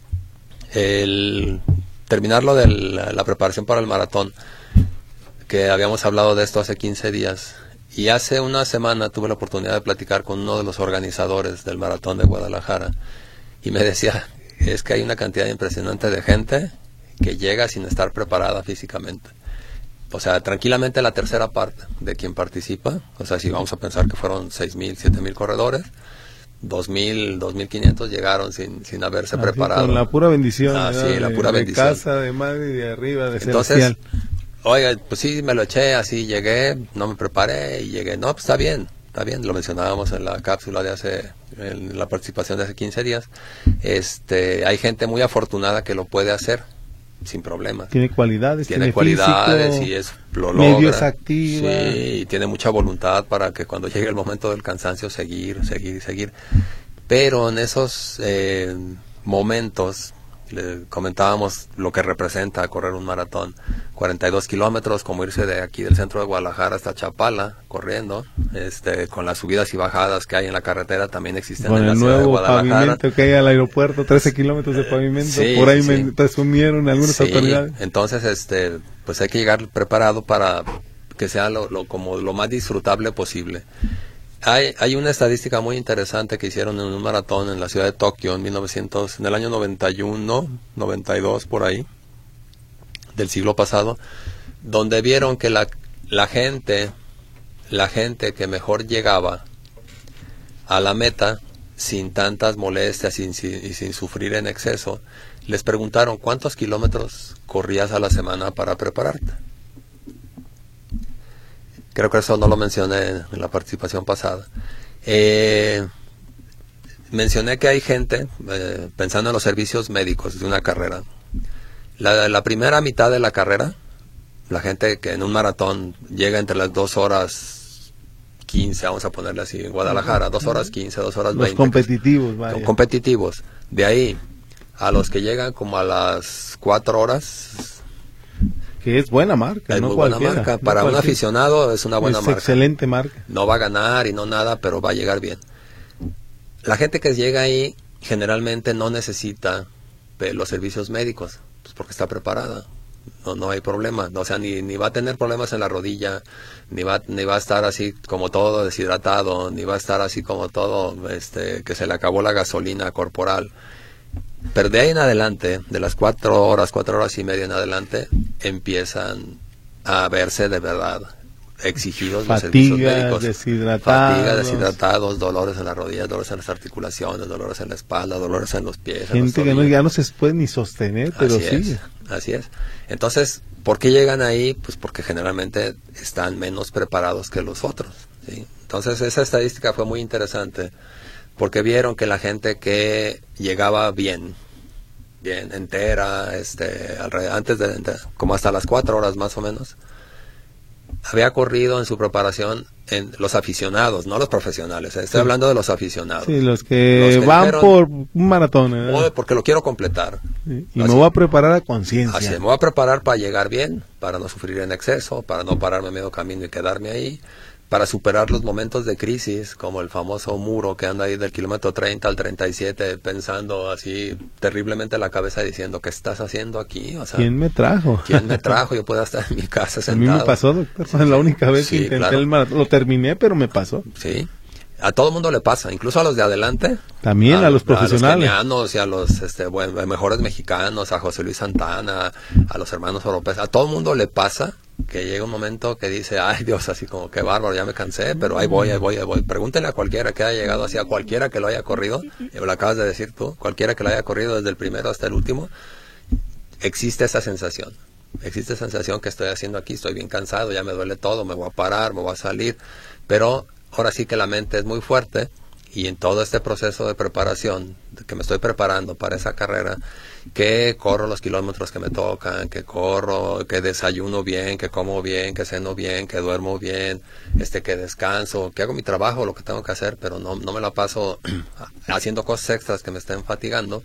El terminarlo de la, la preparación para el maratón, que habíamos hablado de esto hace quince días, y hace una semana tuve la oportunidad de platicar con uno de los organizadores del maratón de Guadalajara y me decía, es que hay una cantidad impresionante de gente que llega sin estar preparada físicamente. o sea, tranquilamente la tercera parte de quien participa, o sea, si vamos a pensar que fueron seis mil, siete mil corredores, dos mil, dos mil quinientos llegaron sin, sin haberse Así, preparado. Con la pura bendición. Ah, ¿verdad? sí, la pura de, bendición. De casa, de madre y de arriba, de Entonces, celestial. oiga, pues sí, me lo eché, así llegué, no me preparé y llegué. No, pues está bien, está bien, lo mencionábamos en la cápsula de hace, en la participación de hace quince días. Este, hay gente muy afortunada que lo puede hacer sin problemas. Tiene cualidades, tiene, tiene cualidades físico, y es lo medio logra. es activa. Sí, y tiene mucha voluntad para que cuando llegue el momento del cansancio seguir, seguir, seguir. Pero en esos eh, momentos le comentábamos lo que representa correr un maratón, cuarenta y dos kilómetros, como irse de aquí del centro de Guadalajara hasta Chapala corriendo, este, con las subidas y bajadas que hay en la carretera también existen con en la el ciudad de nuevo Guadalajara. pavimento que hay al aeropuerto, trece kilómetros de pavimento, Sí, por ahí sí, me sí. presumieron algunas Sí, autoridades. entonces este, pues hay que llegar preparado para que sea lo, lo, como lo más disfrutable posible. Hay, hay una estadística muy interesante que hicieron en un maratón en la ciudad de Tokio en mil novecientos, en el año noventa y uno, noventa y dos por ahí, del siglo pasado, donde vieron que la, la gente, la gente que mejor llegaba a la meta sin tantas molestias sin, sin, y sin sufrir en exceso, les preguntaron ¿cuántos kilómetros corrías a la semana para prepararte? Creo que eso no lo mencioné en la participación pasada. Eh, mencioné que hay gente, eh, pensando en los servicios médicos de una carrera. La, la primera mitad de la carrera, la gente que en un maratón llega entre las dos horas quince, vamos a ponerle así, en Guadalajara, dos horas quince, dos horas veinte. Los competitivos, vaya. Son competitivos. De ahí a los que llegan como a las cuatro horas... Que es buena marca, Es no muy buena cualquiera, marca. no Para un cualquiera. aficionado es una buena es marca. excelente marca. No va a ganar y no nada, pero va a llegar bien. La gente que llega ahí generalmente no necesita eh, los servicios médicos, pues porque está preparada. No, no hay problema. O sea, ni, ni va a tener problemas en la rodilla, ni va, ni va a estar así como todo deshidratado, ni va a estar así como todo este, que se le acabó la gasolina corporal. Pero de ahí en adelante, de las cuatro horas, cuatro horas y media en adelante, empiezan a verse de verdad exigidos los servicios Fatigas, médicos. deshidratados. Fatiga, deshidratados, dolores en las rodillas, dolores en las articulaciones, dolores en la espalda, dolores en los pies. en los Gente que no, tobillos. ya no se puede ni sostener, pero Así sí. es, así es. Entonces, ¿por qué llegan ahí? Pues porque generalmente están menos preparados que los otros, ¿sí? Entonces, esa estadística fue muy interesante, porque vieron que la gente que llegaba bien, bien entera, este, alrededor, antes de, de, como hasta las cuatro horas más o menos, había corrido en su preparación en los aficionados, no los profesionales, ¿eh? Estoy Sí. hablando de los aficionados. Sí, los que, Los que van dijeron, por un maratón. ¿verdad? "Oye, porque lo quiero completar. Sí, y Así. me voy a preparar a Así, conciencia. me voy a preparar para llegar bien, para no sufrir en exceso, para no pararme a medio camino y quedarme ahí, para superar los momentos de crisis, como el famoso muro que anda ahí del kilómetro treinta al treinta y siete, pensando así terriblemente en la cabeza, diciendo, ¿qué estás haciendo aquí? O sea, ¿Quién me trajo? ¿quién me trajo? Yo puedo estar en mi casa A sentado. mí me pasó, doctor. Fue la única vez Sí, que intenté claro. el maratón. Lo terminé, pero me pasó. Sí, a todo mundo le pasa, incluso a los de adelante. También a los profesionales. A los kenianos y a los este, bueno, mejores mexicanos, a José Luis Santana, a los hermanos europeos. A todo mundo le pasa que llega un momento que dice, ay Dios, así como que bárbaro, ya me cansé, pero ahí voy, ahí voy, ahí voy. Pregúntele a cualquiera que haya llegado así, a cualquiera que lo haya corrido, y lo acabas de decir tú, cualquiera que lo haya corrido desde el primero hasta el último, existe esa sensación. Existe esa sensación que estoy haciendo aquí, estoy bien cansado, ya me duele todo, me voy a parar, me voy a salir, pero ahora sí que la mente es muy fuerte y en todo este proceso de preparación, de que me estoy preparando para esa carrera, que corro los kilómetros que me tocan, que corro, que desayuno bien, que como bien, que ceno bien, que duermo bien, este, que descanso, que hago mi trabajo, lo que tengo que hacer, pero no, no me la paso haciendo cosas extras que me estén fatigando,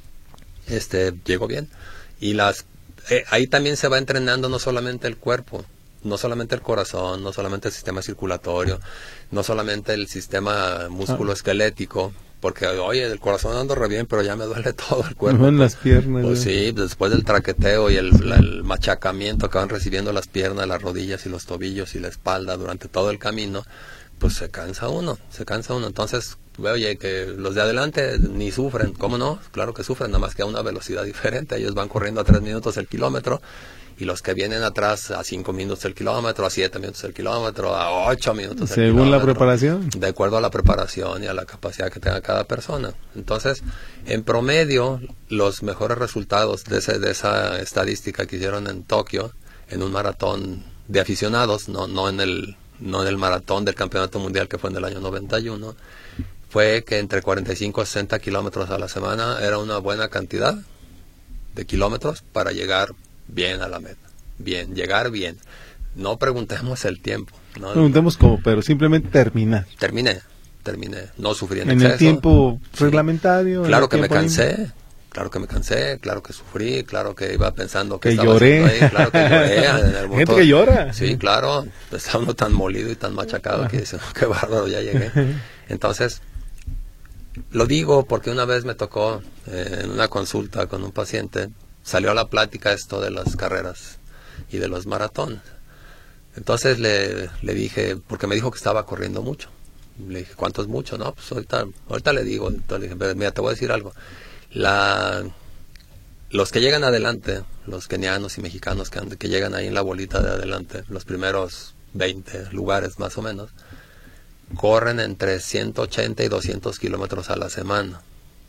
este, llego bien. Y las eh, ahí también se va entrenando no solamente el cuerpo, no solamente el corazón, no solamente el sistema circulatorio, no solamente el sistema musculoesquelético, porque oye, el corazón ando re bien, pero ya me duele todo el cuerpo. No en las piernas. Pues ¿no? sí, después del traqueteo y el, la, el machacamiento que van recibiendo las piernas, las rodillas y los tobillos y la espalda durante todo el camino, pues se cansa uno, se cansa uno. Entonces, oye, que los de adelante ni sufren, ¿cómo no? Claro que sufren, nada más que a una velocidad diferente. Ellos van corriendo a tres minutos el kilómetro, y los que vienen atrás a cinco minutos el kilómetro, a siete minutos el kilómetro, a ocho minutos el Según kilómetro. la preparación. De acuerdo a la preparación y a la capacidad que tenga cada persona. Entonces, en promedio, los mejores resultados de, ese, de esa estadística que hicieron en Tokio, en un maratón de aficionados, no, no en el no en el maratón del campeonato mundial que fue en el año noventa y uno, fue que entre cuarenta y cinco y sesenta kilómetros a la semana era una buena cantidad de kilómetros para llegar bien a la meta. Bien, llegar bien. No preguntemos el tiempo. No preguntemos cómo, pero simplemente terminar. Terminé, terminé. No sufrí en, en exceso. el tiempo Sí. reglamentario. Claro que me cansé. Libre. Claro que me cansé, claro que sufrí, claro que iba pensando que, que estaba lloré. Ahí, claro que lloré en el motor. Gente que llora. Sí, claro, estaba uno tan molido y tan machacado Ajá. que dice, oh, qué bárbaro, ya llegué. Entonces, lo digo porque una vez me tocó eh, en una consulta con un paciente, salió a la plática esto de las carreras y de los maratones. Entonces le, le dije, porque me dijo que estaba corriendo mucho. Le dije, ¿cuánto es mucho? No, pues ahorita, ahorita le digo. Entonces le dije, mira, te voy a decir algo. La, los que llegan adelante, los kenianos y mexicanos que, que llegan ahí en la bolita de adelante, los primeros veinte lugares más o menos, corren entre ciento ochenta y doscientos kilómetros a la semana.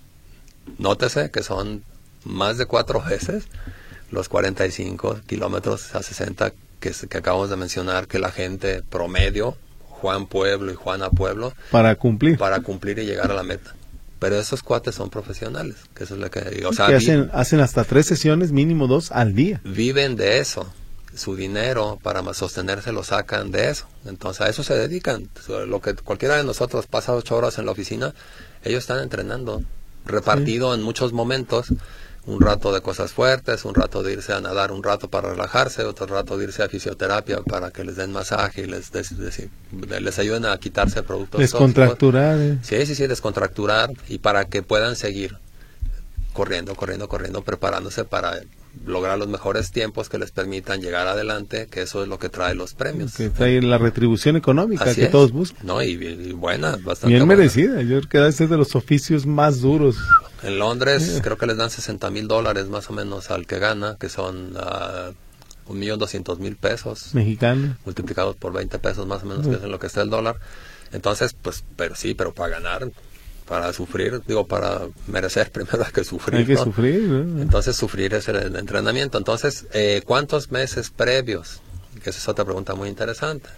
Nótese que son más de cuatro veces los cuarenta y cinco kilómetros a sesenta que, que acabamos de mencionar, que la gente promedio, Juan Pueblo y Juana Pueblo, para cumplir para cumplir y llegar a la meta. Pero esos cuates son profesionales, que eso es lo que digo. O sea, que hacen, hacen hasta tres sesiones, mínimo dos al día. Viven de eso. Su dinero para sostenerse lo sacan de eso. Entonces a eso se dedican. Lo que cualquiera de nosotros pasa ocho horas en la oficina, ellos están entrenando, repartido sí. en muchos momentos. Un rato de cosas fuertes, un rato de irse a nadar, un rato para relajarse, otro rato de irse a fisioterapia para que les den masaje y les, les, les, les ayuden a quitarse productos descontracturar. Eh. Sí, sí, sí, descontracturar y para que puedan seguir corriendo, corriendo, corriendo, preparándose para lograr los mejores tiempos que les permitan llegar adelante, que eso es lo que trae los premios. Que trae la retribución económica Así que es. Todos buscan. No, y, y buena, bastante bien buena. merecida. Yo creo que es de los oficios más duros. En Londres yeah. creo que les dan sesenta mil dólares más o menos al que gana, que son uh, un millón doscientos mil pesos. Mexicano. Multiplicados por veinte pesos más o menos, uh-huh. que es en lo que está el dólar. Entonces, pues, pero sí, pero para ganar, para sufrir, digo, para merecer primero hay que sufrir. Hay que ¿no? sufrir. ¿no? Entonces, sufrir es el entrenamiento. Entonces, eh, ¿cuántos meses previos? Que esa es otra pregunta muy interesante.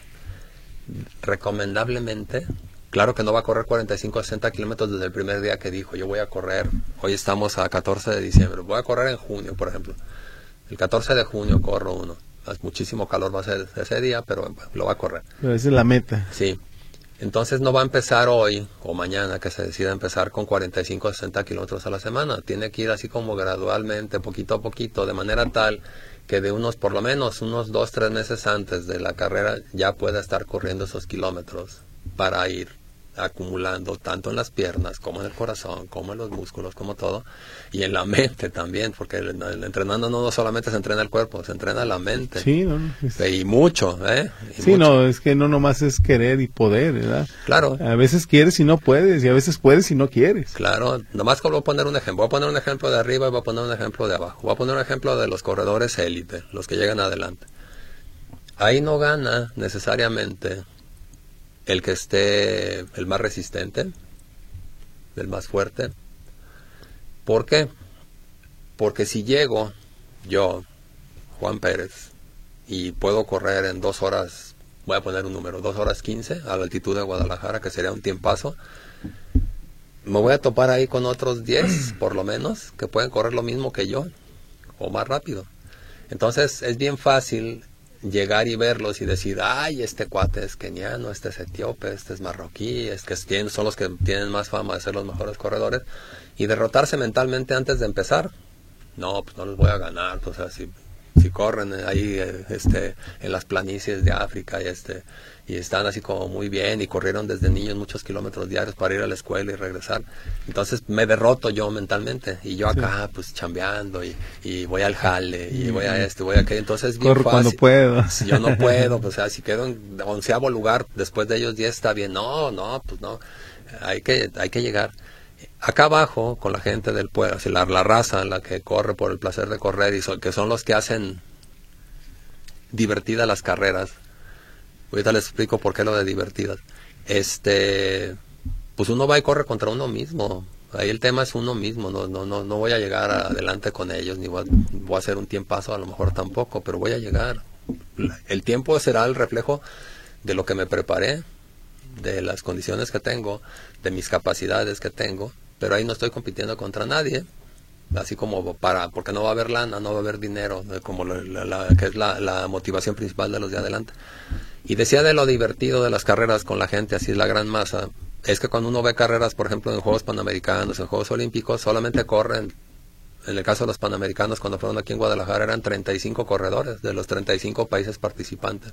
Recomendablemente, claro que no va a correr cuarenta y cinco a sesenta kilómetros desde el primer día que dijo, yo voy a correr, hoy estamos a catorce de diciembre, voy a correr en junio, por ejemplo. El catorce de junio corro uno. Muchísimo calor va a ser ese día, pero bueno, lo va a correr. Pero esa es la meta. Sí. Entonces no va a empezar hoy o mañana que se decida empezar con cuarenta y cinco a sesenta kilómetros a la semana. Tiene que ir así como gradualmente, poquito a poquito, de manera tal que de unos, por lo menos unos dos, tres meses antes de la carrera ya pueda estar corriendo esos kilómetros para ir acumulando tanto en las piernas como en el corazón, como en los músculos, como todo, y en la mente también, porque el, el entrenando no solamente se entrena el cuerpo, se entrena la mente. Sí, no, no, es... y mucho, ¿eh? Y sí, mucho. no, es que no nomás es querer y poder, ¿verdad? Claro. A veces quieres y no puedes, y a veces puedes y no quieres. Claro, nomás que voy a poner un ejemplo, voy a poner un ejemplo de arriba y voy a poner un ejemplo de abajo. Voy a poner un ejemplo de los corredores élite, los que llegan adelante. Ahí no gana necesariamente el que esté el más resistente, el más fuerte. ¿Por qué? Porque si llego yo, Juan Pérez, y puedo correr en dos horas, voy a poner un número, dos horas quince a la altitud de Guadalajara, que sería un tiempazo, me voy a topar ahí con otros diez, por lo menos, que pueden correr lo mismo que yo, o más rápido. Entonces es bien fácil llegar y verlos y decir, ay, este cuate es keniano, este es etíope, este es marroquí, es que son los que tienen más fama de ser los mejores corredores, y derrotarse mentalmente antes de empezar. No, pues no les voy a ganar, pues así, si corren ahí este en las planicies de África y este y están así como muy bien y corrieron desde niños muchos kilómetros diarios para ir a la escuela y regresar. Entonces me derroto yo mentalmente y yo acá sí. pues chambeando y, y voy al jale y voy a este, voy a aquello. Entonces es bien corro fácil. Cuando puedo. Si yo no puedo, pues o sea, si quedo en onceavo lugar después de ellos diez está bien. No, no, pues no. Hay que hay que llegar. Acá abajo, con la gente del pueblo, la, la raza, la que corre por el placer de correr, y son, que son los que hacen divertidas las carreras. Ahorita les explico por qué lo de divertidas. Este, pues uno va y corre contra uno mismo. Ahí el tema es uno mismo. No, no, no, no voy a llegar adelante con ellos, ni voy a, voy a hacer un tiempazo, a lo mejor tampoco, pero voy a llegar. El tiempo será el reflejo de lo que me preparé, de las condiciones que tengo, de mis capacidades que tengo, pero ahí no estoy compitiendo contra nadie, así como para, porque no va a haber lana, no va a haber dinero, como la, la, la, que es la, la motivación principal de los de adelante. Y decía de lo divertido de las carreras con la gente, así es la gran masa, es que cuando uno ve carreras, por ejemplo, en Juegos Panamericanos, en Juegos Olímpicos, solamente corren, en el caso de los Panamericanos, cuando fueron aquí en Guadalajara, eran treinta y cinco corredores de los treinta y cinco países participantes.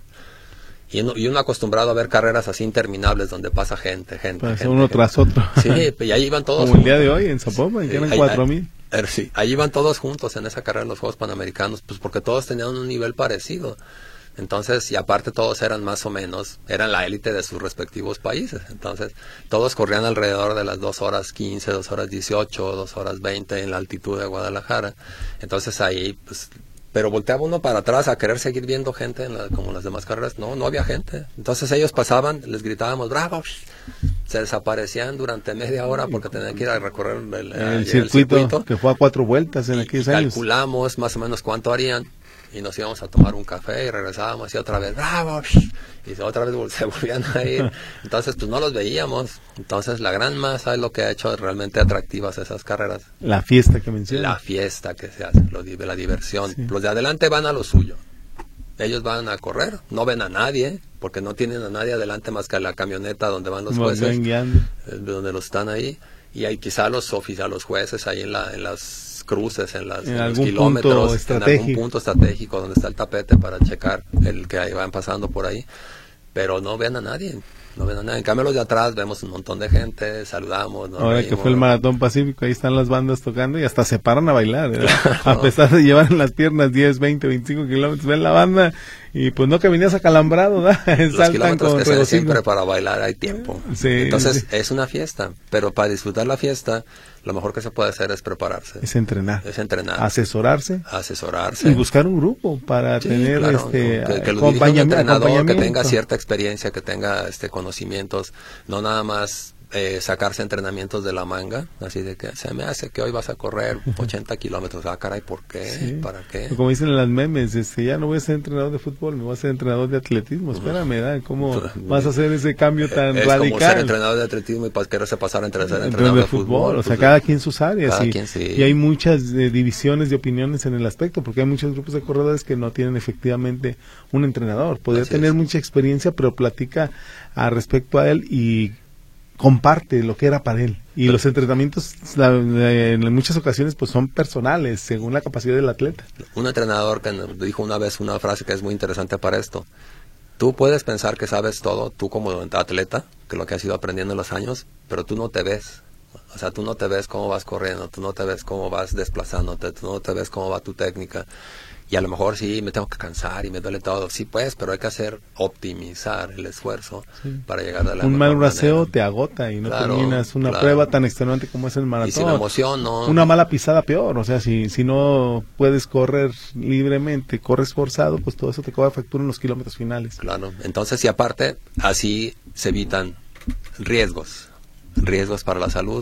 Y uno, y uno acostumbrado a ver carreras así interminables donde pasa gente, gente, pues gente uno gente. tras otro. Sí, y ahí iban todos. Como el día de hoy en Zapopan, que eran cuatro mil. Sí, ahí iban todos juntos en esa carrera en los Juegos Panamericanos, pues porque todos tenían un nivel parecido. Entonces, y aparte todos eran más o menos, eran la élite de sus respectivos países. Entonces, todos corrían alrededor de las dos horas quince, dos horas dieciocho, dos horas veinte en la altitud de Guadalajara. Entonces ahí, pues, pero volteaba uno para atrás a querer seguir viendo gente en la, como las demás carreras. No, no había gente. Entonces ellos pasaban, les gritábamos ¡bravo! Se desaparecían durante media hora porque tenían que ir a recorrer el, el, el, el circuito, circuito, que fue a cuatro vueltas en y, aquellos y años. Calculamos más o menos cuánto harían y nos íbamos a tomar un café y regresábamos y otra vez ¡bravo! Y otra vez se volvían a ir. Entonces pues no los veíamos. Entonces la gran masa es lo que ha hecho realmente atractivas esas carreras. La fiesta que mencionas. La fiesta que se hace, lo, la diversión. Sí. Los de adelante van a lo suyo. Ellos van a correr, no ven a nadie, porque no tienen a nadie adelante más que a la camioneta donde van los jueces, donde los están ahí, y hay quizá los oficiales, los jueces ahí en, la, en las cruces, en, las, en, en los kilómetros, en algún punto estratégico donde está el tapete para checar el que ahí van pasando por ahí, pero no ven a nadie. No ven a nadie. En cambio los de atrás vemos un montón de gente, saludamos. Ahora reímos, que fue el Maratón Pacífico, ahí están las bandas tocando y hasta se paran a bailar, ¿eh? Claro. A pesar de llevar en las piernas diez, veinte, veinticinco kilómetros, ven la banda y pues no que venías acalambrado, ¿no? Los Saltan kilómetros con que se siempre para bailar hay tiempo. Sí, Entonces sí. es una fiesta, pero para disfrutar la fiesta lo mejor que se puede hacer es prepararse. Es entrenar. Es entrenar. Asesorarse. Asesorarse. Y buscar un grupo para sí, tener claro, este que, que lo dirija un entrenador que tenga cierta experiencia, que tenga este conocimientos, no nada más eh, sacarse entrenamientos de la manga, así de que se me hace que hoy vas a correr ochenta kilómetros. Ah, caray, ¿por qué? Sí. ¿Para qué? Como dicen en las memes, este, ya no voy a ser entrenador de fútbol, me voy a ser entrenador de atletismo. Espérame, ¿verdad? ¿Cómo vas a hacer ese cambio tan es radical? Es como ser entrenador de atletismo y para quererse pasar a ser entrenador de, de fútbol. fútbol. O sea, pues, cada quien sus áreas. Cada y, quien, sí. y hay muchas eh, divisiones de opiniones en el aspecto, porque hay muchos grupos de corredores que no tienen efectivamente un entrenador. Podría Así tener es. mucha experiencia, pero platica a respecto a él y comparte lo que era para él. Y Pero, los entrenamientos la, la, en muchas ocasiones pues son personales, según la capacidad del atleta. Un entrenador que nos dijo una vez una frase que es muy interesante para esto. Tú puedes pensar que sabes todo, tú como atleta, que lo que has ido aprendiendo en los años, pero tú no te ves. O sea, tú no te ves cómo vas corriendo, tú no te ves cómo vas desplazándote, tú no te ves cómo va tu técnica. Y a lo mejor sí, me tengo que cansar y me duele todo. Sí, pues, pero hay que hacer, optimizar el esfuerzo sí. para llegar a la Un mal braceo manera. te agota y no claro, terminas una claro. prueba tan extenuante como es el maratón. Y sin emoción, no. Una mala pisada peor. O sea, si, si no puedes correr libremente, corres forzado, pues todo eso te cobra factura en los kilómetros finales. Claro. Entonces, y aparte, así se evitan riesgos. Riesgos para la salud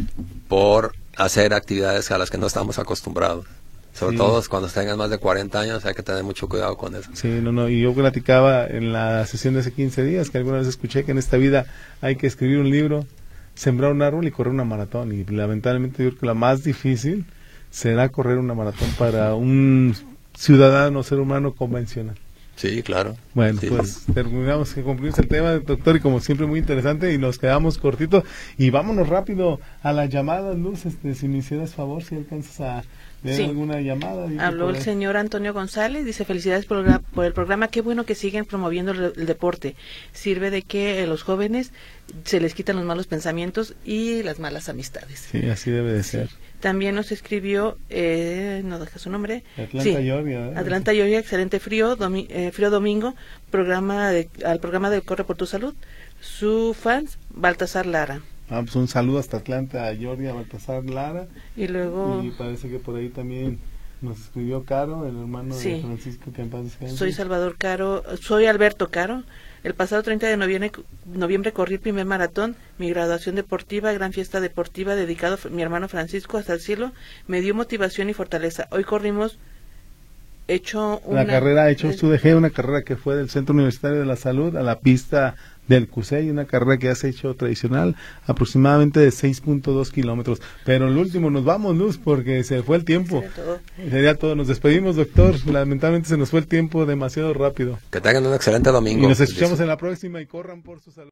por hacer actividades a las que no estamos acostumbrados. Sobre sí. todo cuando tengan más de cuarenta años hay que tener mucho cuidado con eso. Sí, no, no, y yo platicaba en la sesión de hace quince días que alguna vez escuché que en esta vida hay que escribir un libro, sembrar un árbol y correr una maratón. Y lamentablemente yo creo que la más difícil será correr una maratón para un ciudadano, ser humano convencional. Sí, claro. Bueno, sí. pues terminamos que concluimos el tema, doctor, y como siempre muy interesante y nos quedamos cortitos y vámonos rápido a las llamadas, Luz, este, si me hicieras favor, si alcanzas a ¿De Sí. alguna llamada? Dice Habló por el ahí. señor Antonio González, dice felicidades por, el- por el programa, qué bueno que siguen promoviendo el, el deporte, sirve de que a los jóvenes se les quitan los malos pensamientos y las malas amistades. Sí, así debe de ser. También nos escribió, eh, no deja su nombre, Atlanta, sí, Georgia. ¿verdad? Atlanta, Georgia, excelente frío, domi- eh, frío domingo, programa de, al programa del Corre por tu Salud, su fans, Baltasar Lara. Ah, pues un saludo hasta Atlanta, Georgia, Baltasar Lara. Y luego, Y parece que por ahí también nos escribió Caro, el hermano Sí. de Francisco, que en paz descanse. soy Salvador Caro, soy Alberto Caro. El pasado treinta de noviembre, noviembre corrí el primer maratón, mi graduación deportiva, gran fiesta deportiva dedicado a mi hermano Francisco hasta el cielo, me dio motivación y fortaleza. Hoy corrimos hecho una... La carrera, hecho, eh, tú dejé una carrera que fue del Centro Universitario de la Salud a la pista del CUSEI, una carrera que has hecho tradicional, aproximadamente de seis punto dos kilómetros. Pero el último, nos vamos, Luz, porque se fue el tiempo. sería todo. Sería todo. Nos despedimos, doctor. Lamentablemente se nos fue el tiempo demasiado rápido. Que tengan un excelente domingo. Y nos escuchamos en la próxima y corran por su salud.